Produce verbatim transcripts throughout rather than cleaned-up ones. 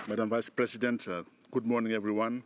Madam Vice President, uh, good morning, everyone.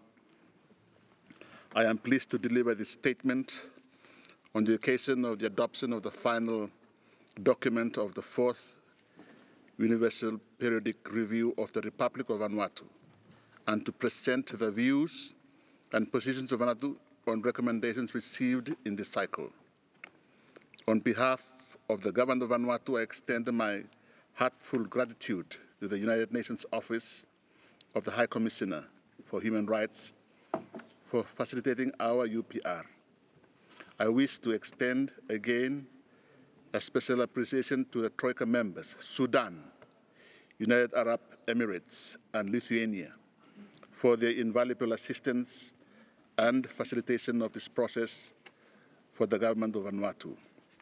I am pleased to deliver this statement on the occasion of the adoption of the final document of the fourth Universal Periodic Review of the Republic of Vanuatu, and to present the views and positions of Vanuatu on recommendations received in this cycle. On behalf of the Government of Vanuatu, I extend my heartfelt gratitude to the United Nations Office of the High Commissioner for Human Rights for facilitating our U P R. I wish to extend again a special appreciation to the Troika members, Sudan, United Arab Emirates, and Lithuania, for their invaluable assistance and facilitation of this process for the Government of Vanuatu.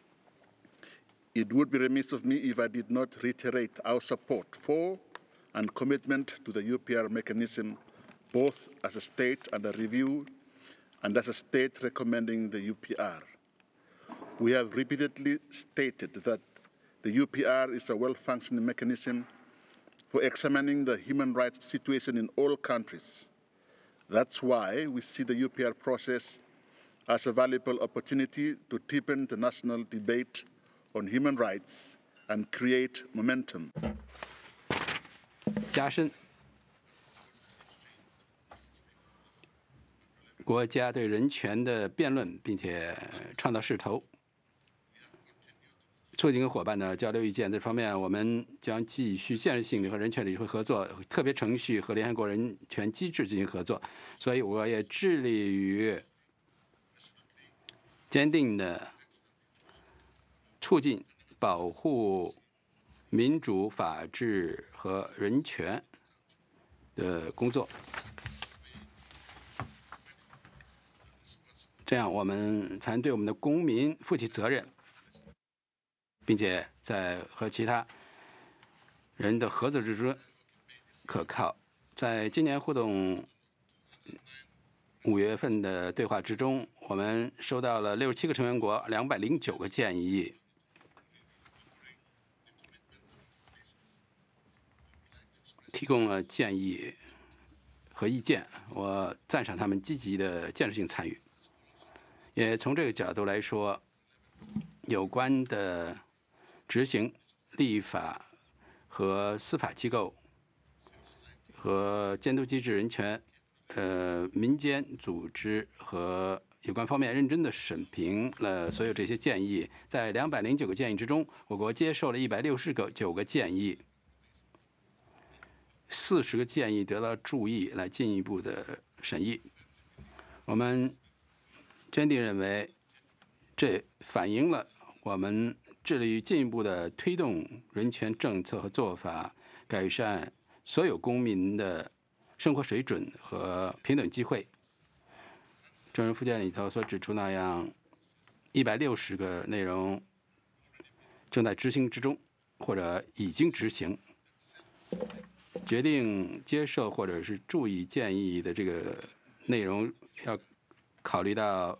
It would be remiss of me if I did not reiterate our support for and commitment to the U P R mechanism, both as a state under review and as a state recommending the U P R. We have repeatedly stated that the U P R is a well-functioning mechanism for examining the human rights situation in all countries. That's why we see the U P R process as a valuable opportunity to deepen the national debate on human rights and create momentum. 加深国家对人权的辩论，并且创造势头，促进跟伙伴的交流意见。这方面，我们将继续建设性的和人权理事会合作，特别程序和联合国人权机制进行合作。所以，我也致力于坚定的促进、保护民主、法治和人权的工作。这样，我们才能对我们的公民负起责任，并且在和其他人的合作之中可靠。在今年互动五月份的对话之中，我们收到了六十七个成员国两百零九个建议，提供了建议和意见。我赞赏他们积极的建设性参与。也从这个角度来说，有关的执行、立法和司法机构和监督机制、人权、呃民间组织和有关方面认真的审评了所有这些建议。在两百零九个建议之中，我国接受了一百六十个九个建议，四十个建议得到注意来进一步的审议。我们坚定认为，这反映了我们致力于进一步的推动人权政策和做法，改善所有公民的生活水准和平等机会。正如附件里头所指出那样，一百六十个内容正在执行之中，或者已经执行。决定接受或者是注意建议的这个内容，要考虑到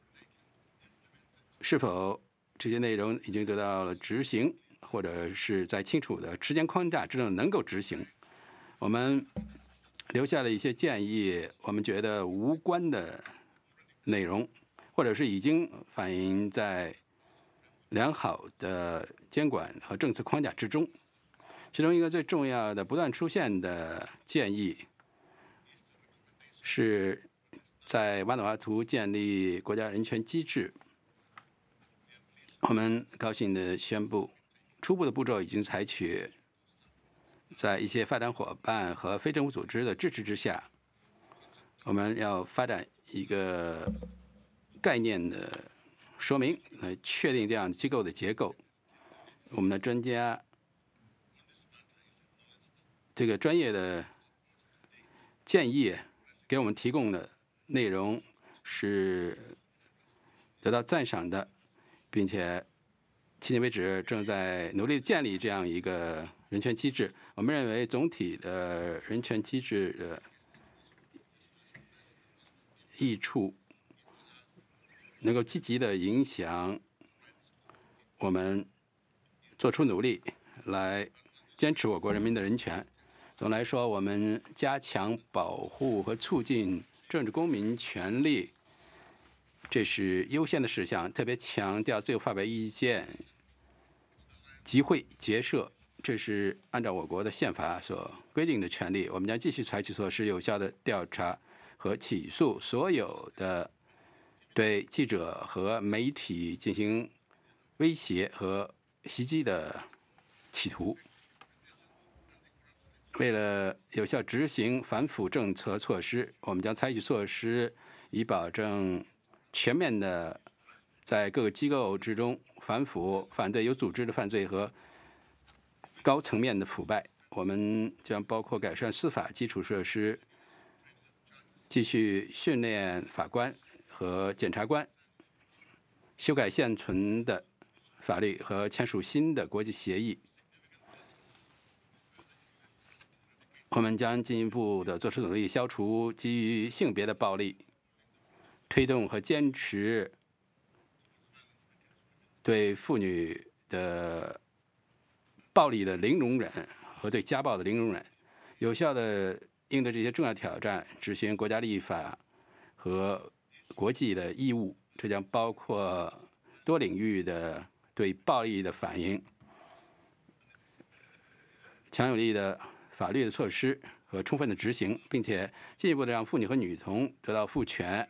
是否这些内容已经得到了执行，或者是在清楚的时间框架之中能够执行。我们留下了一些建议，我们觉得无关的内容，或者是已经反映在良好的监管和政策框架之中。其中一个最重要的不断出现的建议，是在瓦努阿图建立国家人权机制。我们高兴地宣布，初步的步骤已经采取，在一些发展伙伴和非政府组织的支持之下，我们要发展一个概念的说明，来确定这样机构的结构。我们的专家这个专业的建议给我们提供的内容是得到赞赏的，并且迄今为止正在努力建立这样一个人权机制。我们认为总体的人权机制的益处能够积极的影响我们做出努力来坚持我国人民的人权。 总的来说，我们加强保护和促进政治公民权利，这是优先的事项，特别强调自由发表意见、集会、结社，这是按照我国的宪法所规定的权利。我们将继续采取措施，有效的调查和起诉所有的对记者和媒体进行威胁和袭击的企图。为了有效执行反腐政策措施，我们将采取措施以保证全面的在各个机构之中反腐、反对有组织的犯罪和高层面的腐败。我们将包括改善司法基础设施，继续训练法官和检察官，修改现存的法律和签署新的国际协议。我们将进一步的做出努力，消除基于性别的暴力，推动和坚持对妇女的暴力的零容忍和对家暴的零容忍，有效的应对这些重要挑战，执行国家立法和国际的义务。这将包括多领域的对暴力的反应，强有力的法律的措施和充分的执行，并且进一步的让妇女和女童得到赋权，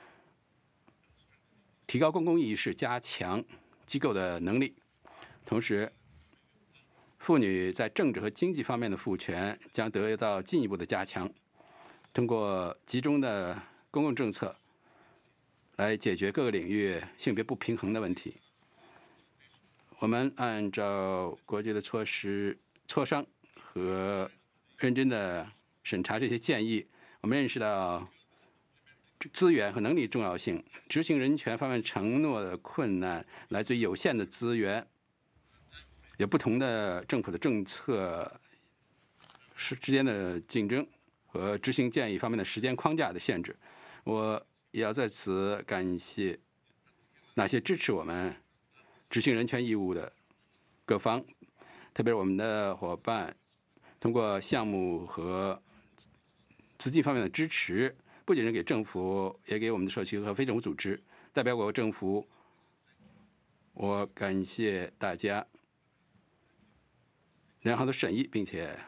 提高公共意识，加强机构的能力。同时，妇女在政治和经济方面的赋权将得到进一步的加强，通过集中的公共政策来解决各个领域性别不平衡的问题。我们按照国际的措施磋商和认真的审查这些建议，我们认识到资源和能力重要性，执行人权方面承诺的困难来自于有限的资源，有不同的政府的政策是之间的竞争和执行建议方面的时间框架的限制。我也要在此感谢那些支持我们执行人权义务的各方，特别是我们的伙伴，通过项目和资金方面的支持，不仅是给政府，也给我们的社区和非政府组织。代表我政府，我感谢大家良好的审议，并且